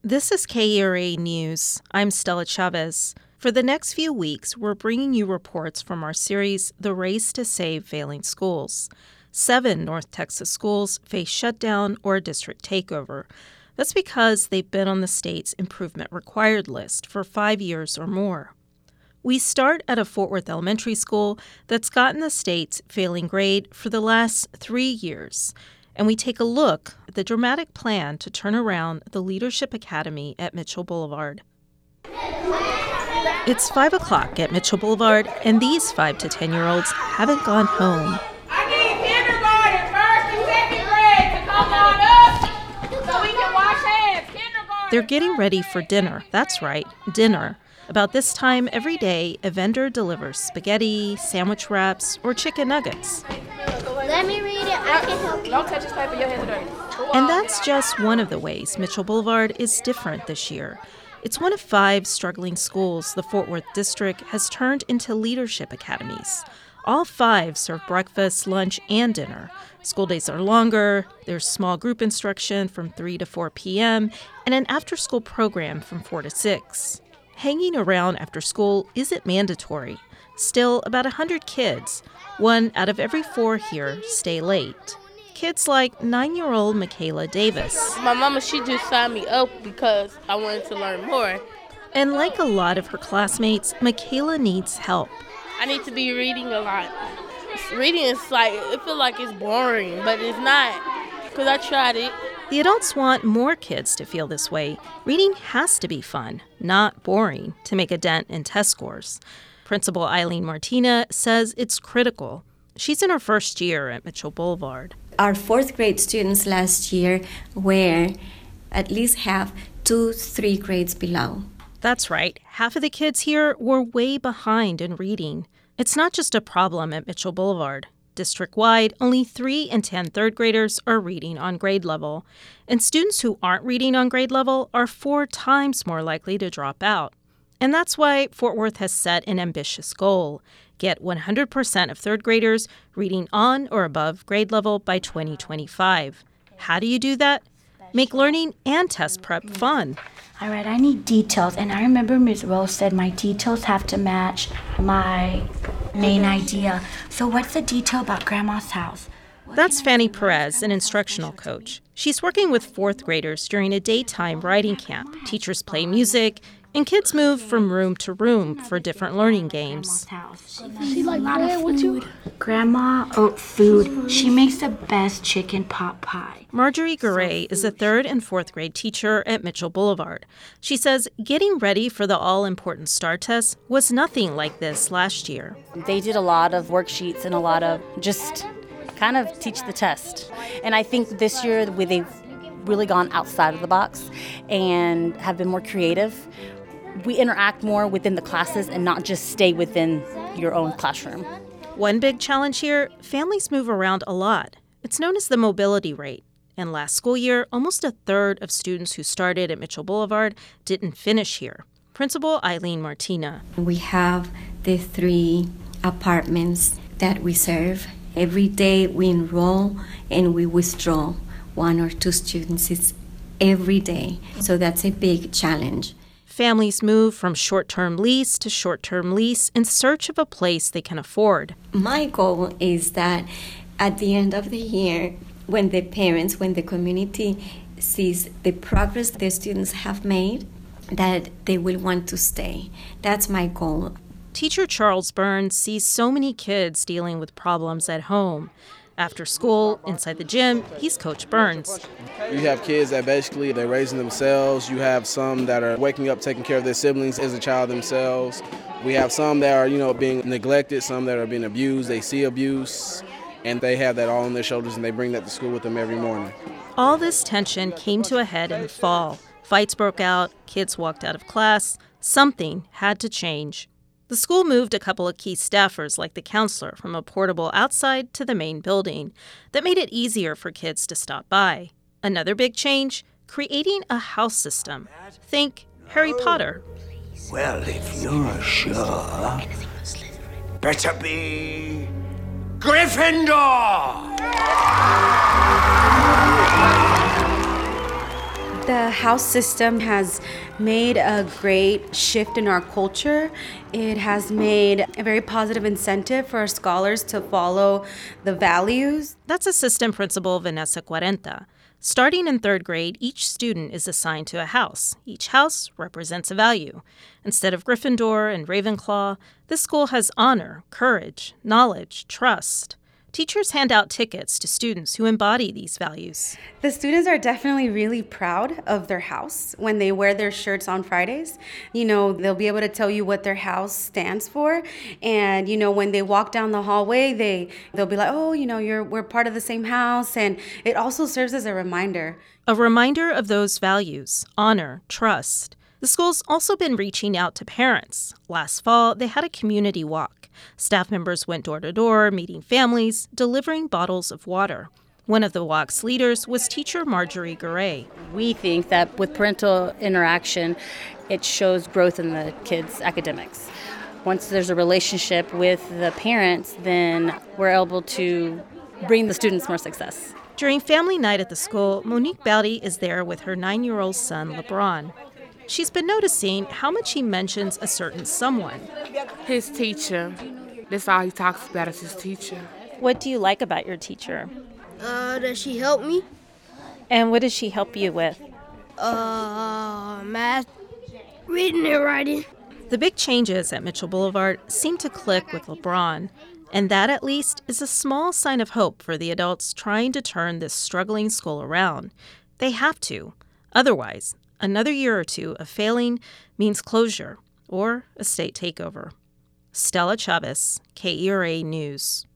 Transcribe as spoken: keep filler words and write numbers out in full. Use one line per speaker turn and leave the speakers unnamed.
This is K R A News. I'm Stella Chavez. For the next few weeks, we're bringing you reports from our series, The Race to Save Failing Schools. Seven North Texas schools face shutdown or a district takeover. That's because they've been on the state's improvement required list for five years or more. We start at a Fort Worth elementary school that's gotten the state's failing grade for the last three years. And we take a look at the dramatic plan to turn around the Leadership Academy at Mitchell Boulevard. It's five o'clock at Mitchell Boulevard, and these five to ten-year-olds haven't gone home.
I need kindergarten, first and second grade to come on up so we can wash hands. Kindergarten.
They're getting ready for dinner. That's right, dinner. About this time every day, a vendor delivers spaghetti, sandwich wraps, or chicken nuggets.
Let me read it. I can help you.
Don't touch this paper. Your hands are dirty.
And that's just one of the ways Mitchell Boulevard is different this year. It's one of five struggling schools the Fort Worth district has turned into leadership academies. All five serve breakfast, lunch, and dinner. School days are longer, there's small group instruction from three to four p.m., and an after-school program from four to six. Hanging around after school isn't mandatory. Still, about one hundred kids, one out of every four here, stay late. Kids like nine-year-old Michaela Davis.
My mama, she just signed me up because I wanted to learn more.
And like a lot of her classmates, Michaela needs help.
I need to be reading a lot. Reading is like, it feels like it's boring, but it's not, because I tried it.
The adults want more kids to feel this way. Reading has to be fun, not boring, to make a dent in test scores. Principal Eileen Martina says it's critical. She's in her first year at Mitchell Boulevard.
Our fourth grade students last year were at least half two, three grades below.
That's right. Half of the kids here were way behind in reading. It's not just a problem at Mitchell Boulevard. District-wide, only three and ten third graders are reading on grade level. And students who aren't reading on grade level are four times more likely to drop out. And that's why Fort Worth has set an ambitious goal. Get one hundred percent of third graders reading on or above grade level by twenty twenty-five. How do you do that? Make learning and test prep fun.
All right, I need details. And I remember Miz Rose said my details have to match my main idea. So what's the detail about Grandma's house?
That's Fanny Perez, an instructional coach. She's working with fourth graders during a daytime writing camp. Teachers play music, and kids move from room to room for different learning games.
She like a lot of food. Grandma, oh, food. She makes the best chicken pot pie.
Marjorie Garay is a third and fourth grade teacher at Mitchell Boulevard. She says getting ready for the all-important STAR test was nothing like this last year.
They did a lot of worksheets and a lot of just kind of teach the test. And I think this year they've really gone outside of the box and have been more creative. We interact more within the classes and not just stay within your own classroom.
One big challenge here, families move around a lot. It's known as the mobility rate. And last school year, almost a third of students who started at Mitchell Boulevard didn't finish here. Principal Eileen Martina.
We have the three apartments that we serve. Every day we enroll and we withdraw one or two students. It's every day. So that's a big challenge.
Families move from short-term lease to short-term lease in search of a place they can afford.
My goal is that at the end of the year, when the parents, when the community sees the progress the students have made, that they will want to stay. That's my goal.
Teacher Charles Burns sees so many kids dealing with problems at home. After school, inside the gym, he's Coach Burns.
You have kids that basically they're raising themselves. You have some that are waking up, taking care of their siblings as a child themselves. We have some that are, you know, being neglected, some that are being abused. They see abuse, and they have that all on their shoulders, and they bring that to school with them every morning.
All this tension came to a head in the fall. Fights broke out, kids walked out of class. Something had to change. The school moved a couple of key staffers like the counselor from a portable outside to the main building. That made it easier for kids to stop by. Another big change, creating a house system. Think Harry Potter.
Well, if you're sure, better be Gryffindor!
The house system has made a great shift in our culture. It has made a very positive incentive for our scholars to follow the values.
That's Assistant Principal Vanessa Cuarenta. Starting in third grade, each student is assigned to a house. Each house represents a value. Instead of Gryffindor and Ravenclaw, this school has honor, courage, knowledge, trust. Teachers hand out tickets to students who embody these values.
The students are definitely really proud of their house when they wear their shirts on Fridays. You know, they'll be able to tell you what their house stands for. And, you know, when they walk down the hallway, they, they'll be like, oh, you know, you're we're part of the same house. And it also serves as a reminder.
A reminder of those values, honor, trust. The school's also been reaching out to parents. Last fall, they had a community walk. Staff members went door to door, meeting families, delivering bottles of water. One of the walk's leaders was teacher Marjorie Garay.
We think that with parental interaction, it shows growth in the kids' academics. Once there's a relationship with the parents, then we're able to bring the students more success.
During family night at the school, Monique Bowdy is there with her nine-year-old son, LeBron. She's been noticing how much he mentions a certain someone.
His teacher. That's all he talks about is his teacher.
What do you like about your teacher?
Uh, does she help me?
And what does she help you with?
Uh, math, reading and writing.
The big changes at Mitchell Boulevard seem to click with LeBron. And that, at least, is a small sign of hope for the adults trying to turn this struggling school around. They have to. Otherwise, another year or two of failing means closure or a state takeover. Stella Chavez, K E R A News.